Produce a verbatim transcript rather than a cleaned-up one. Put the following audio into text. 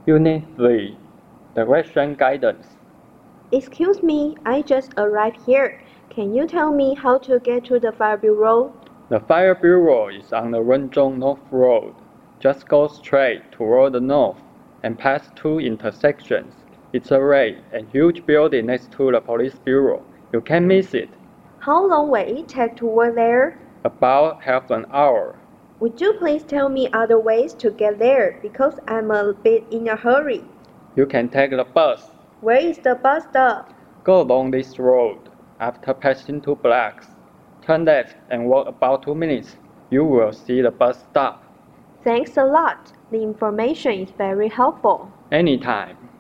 Unit three. Direction Guidance. Excuse me, I just arrived here. Can you tell me how to get to the Fire Bureau? The Fire Bureau is on the Wenzhong North Road. Just go straight toward the north and pass two intersections. It's a red and huge building next to the police bureau. You can't miss it. How long will it take to walk there? About half an hour. Would you please tell me other ways to get there because I'm a bit in a hurry? You can take the bus. Where is the bus stop? Go along this road. After passing two blocks, turn left and walk about two minutes. You will see the bus stop. Thanks a lot. The information is very helpful. Anytime.